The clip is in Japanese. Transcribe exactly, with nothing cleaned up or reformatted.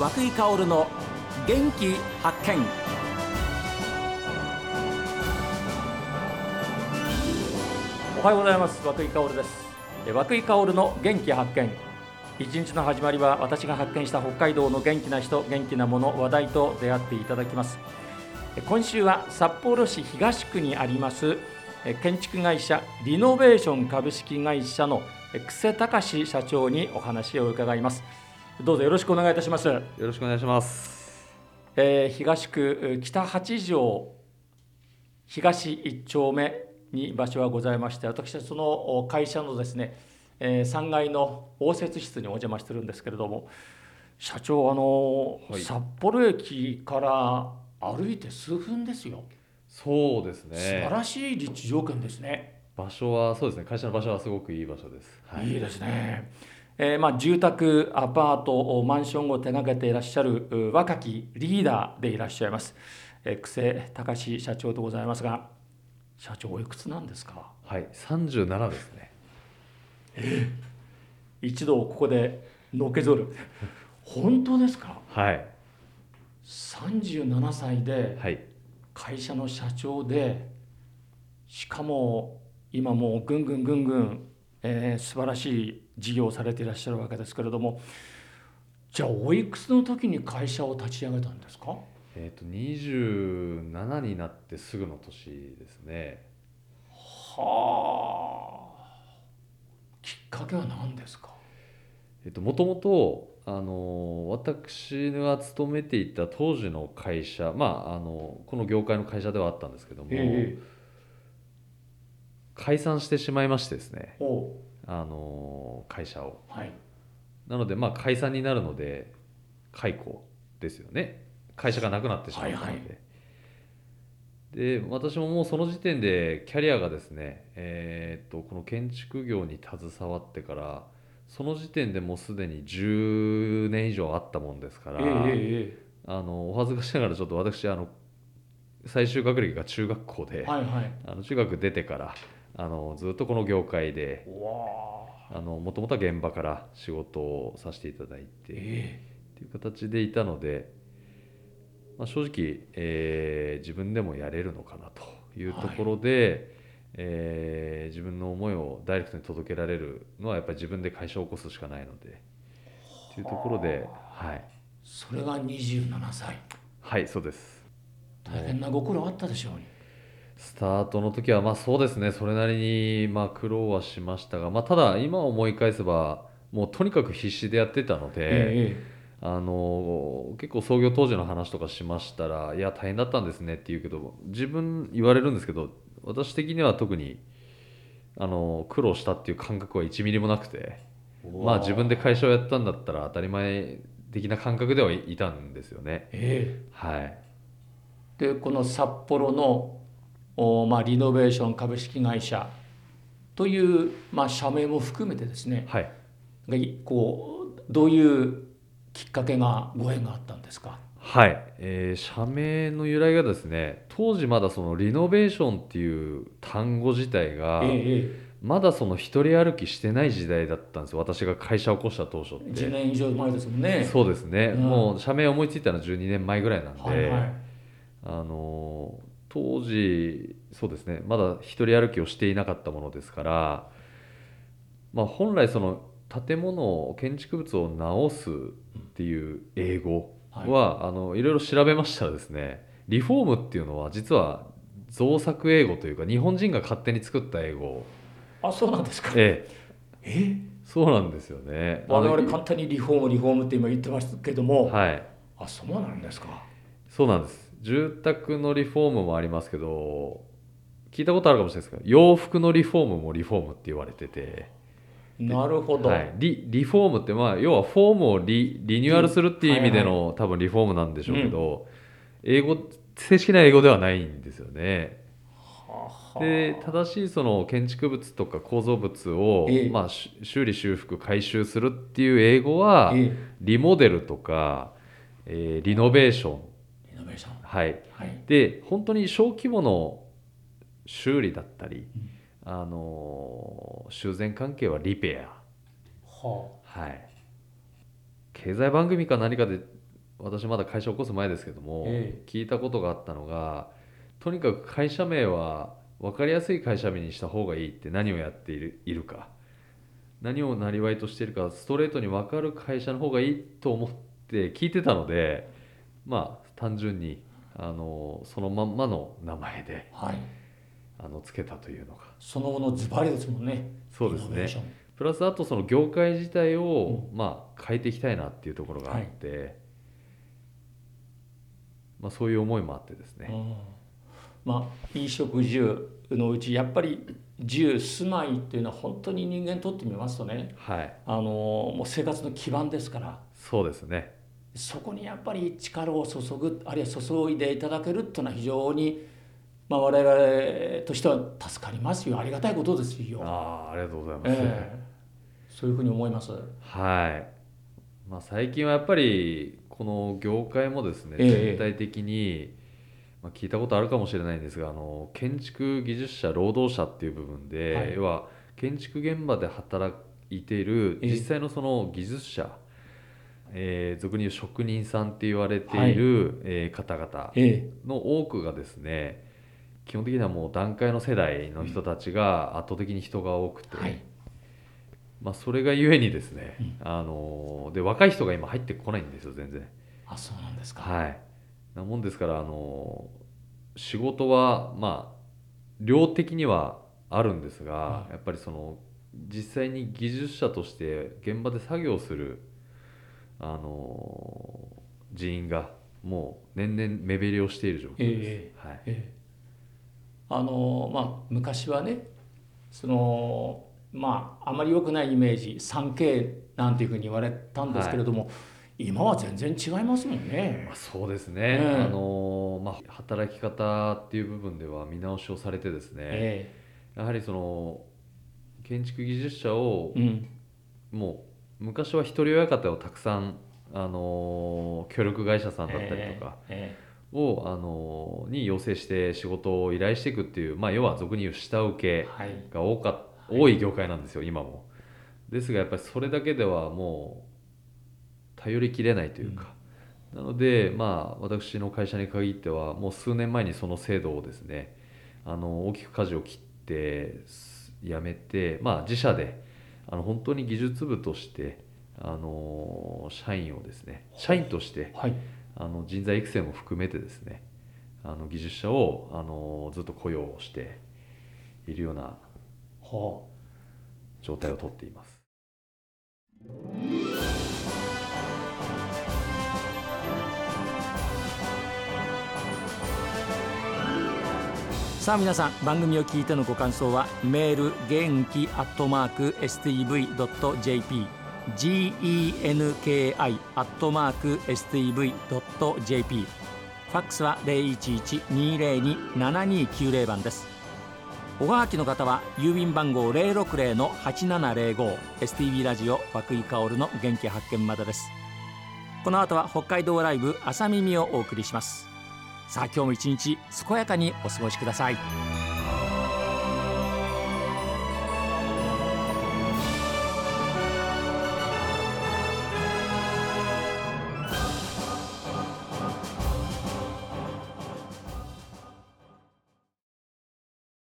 涌井薫の元気発見。おはようございます。涌井薫です。涌井薫の元気発見。一日の始まりは私が発見した北海道の元気な人、元気なもの、話題と出会っていただきます。今週は札幌市東区にあります建築会社リノベーション株式会社の久世隆社長にお話を伺います。どうぞよろしくお願いいたします。よろしくお願いします。 えー、東区北八条東一丁目に場所はございまして、私はその会社のですね、えー、さんがいの応接室にお邪魔してるんですけれども、社長、あの、はい、札幌駅から歩いて数分ですよ。 そうですね。 素晴らしい立地条件ですね。 場所はそうですね。会社の場所はすごくいい場所です。 はい、いいですね。えーまあ、住宅、アパート、マンションを手掛けていらっしゃる若きリーダーでいらっしゃいます、えー、久世隆社長でございますが、社長おいくつなんですか？ はい、さんじゅうななですね。 えー、一度ここでのけぞる本当ですか？ はい。 さんじゅうななさいで会社の社長で、しかも今もうぐんぐんぐんぐん、えー、素晴らしい事業をされていらっしゃるわけですけれども、じゃあおいくつの時に会社を立ち上げたんですか？ えっとにじゅうななになってすぐの年ですね。 はあ。きっかけは何ですか？ えっともともとあの私が勤めていた当時の会社、まああのこの業界の会社ではあったんですけども、えー、解散してしまいましてですね。あの会社を、はい、なのでまあ解散になるので解雇ですよね。会社がなくなってしまったので、はいはい、で私ももうその時点でキャリアがですね、えー、っとこの建築業に携わってからその時点でもうすでにじゅうねん以上あったもんですから、えー、あのお恥ずかしながらちょっと私あの最終学歴が中学校で、はいはい、あの中学出てからあのずっとこの業界でもともとは現場から仕事をさせていただいて、えー、っていう形でいたので、まあ、正直、えー、自分でもやれるのかなというところで、はい、えー、自分の思いをダイレクトに届けられるのはやっぱり自分で会社を起こすしかないのでというところで、はい、 それがにじゅうななさい。 はい、そうです。 大変なご苦労あったでしょうに。 スタートの時はまあそうですね、それなりにまあ苦労はしましたが、まあ、ただ今思い返せばもうとにかく必死でやってたので、ええ、あの結構創業当時の話とかしましたら、いや大変だったんですねって言うけど、自分言われるんですけど、私的には特にあの苦労したっていう感覚はいちミリもなくて、まあ自分で会社をやったんだったら当たり前的な感覚ではいたんですよね。ええ、はい。 でこの札幌のお、まあ、リノベーション株式会社という、まあ、社名も含めてですね、はい、こうどういうきっかけがご縁があったんですか？ はい、えー、社名の由来がですね、当時まだそのリノベーションっていう単語自体が、ええ、まだその一人歩きしてない時代だったんですよ。私が会社を起こした当初って。 じゅうねん以上前ですもんね。 そうですね、うん、もう社名思いついたのはじゅうにねんまえぐらいなんで、はいはい、あの当時そうですね、まだ一人歩きをしていなかったものですから、まあ、本来その建物建築物を直すっていう英語は、はい、あのいろいろ調べましたらですね、リフォームっていうのは実は造作英語というか日本人が勝手に作った英語。 あ、そうなんですか。 えええ、そうなんですよね。 我々簡単にリフォームリフォームって今言ってますけども、 はい、 あ、そうなんですか。 そうなんです。住宅のリフォームもありますけど、聞いたことあるかもしれないですけど、洋服のリフォームもリフォームって言われてて。 なるほど、 はい、リ, リフォームってまあ要はフォームを リ, リニューアルするっていう意味での、はいはい、多分リフォームなんでしょうけど、うん、英語正式な英語ではないんですよね。ははで正しいその建築物とか構造物を、えーまあ、修理修復改修するっていう英語は、えー、リモデルとか、えー、リノベーション、 リノベーション、 はいはい、で本当に小規模の修理だったり、うん、あの修繕関係はリペア、はあ、はい、経済番組か何かで私まだ会社を起こす前ですけども、 え聞いたことがあったのが、とにかく会社名は分かりやすい会社名にした方がいいって、何をやっている、いるか、何をなりわいとしているかストレートに分かる会社の方がいいと思って聞いてたので、まあ単純にあのそのまんまの名前ではい、 あのつけたというのが、 その後のズバリですもんね。 そうですね。 イノベーション。 プラスあとその業界自体を、 うまあ変えていきたいなっていうところがあって、まあ、そういう思いもあってですね。 うん、まあ衣食住のうちやっぱり住住まいっていうのは本当に人間にとってみますとね、 はい、 あのもう生活の基盤ですから、 そうですね。 そこにやっぱり力を注ぐ、あるいは注いでいただけるっていうのは非常に、まあ、我々としては助かりますよ。ありがたいことですよ。 ああ、ありがとうございます。 ええ、そういうふうに思います。 はい。まあ、最近はやっぱりこの業界もですね、 ええ全体的に、まあ、聞いたことあるかもしれないんですが、あの建築技術者労働者っていう部分で、 はい、 要は建築現場で働いているええ実際のその技術者、えー俗に言う職人さんって言われている、えー方々 ええ、 の多くがですね、基本的にはもう団塊の世代の人たちが圧倒的に人が多くて、 はい、 まあ、それがゆえにですね、 うん、 あので若い人が今入ってこないんですよ、全然。 あ、そうなんですか。 はい。なもんですから、あの仕事はまあ量的にはあるんですが、 はやっぱりその実際に技術者として現場で作業する、あの人員がもう年々目減りをしている状況い、えです。 えはい。 ええ、あのまあ昔はね、そのまああまり良くないイメージ スリーケー なんていうふうに言われたんですはい。 けれども、今は全然違いますもんね。 まあ、そうですえね。あえのまあ、働き方っていう部分では見直しをされてですね、 えやはりその建築技術者をえ、うん、 もう昔は一人親方をたくさん、あの協力会社さんだったりとえかええを、あのに要請して仕事を依頼していくっていう、まあ、要は俗に言う下請え、 けはい、 が多かはい、 多い業界なんですよ、今も。ですがやっぱりそれだけではもう頼りきれないとうん、 いうか、なので、まあ、私の会社に限ってはもう数年前にその制度をですね、あの大きく舵を切ってやめて、まあ、自社であの本当に技術部としてあの社員をですね、社員としてはい、 あの人材育成も含めてですね、あの技術者をあのずっと雇用しているようなは状態をとっています。 あ、さあ皆さん、番組を聞いてのご感想はメール元気アットマーク エスティーブイドットジェーピー genki アットマーク エスティーブイドットジェーピー、 ファックスは ゼロいちいち にーゼロに ななにーきゅうゼロ 番です。おはがきの方は郵便番号 ゼロろくゼロのはちななゼロご エスティービー ラジオ和久井薫の元気発見までです。この後は北海道ライブ朝耳をお送りします。さあ今日も一日健やかにお過ごしください。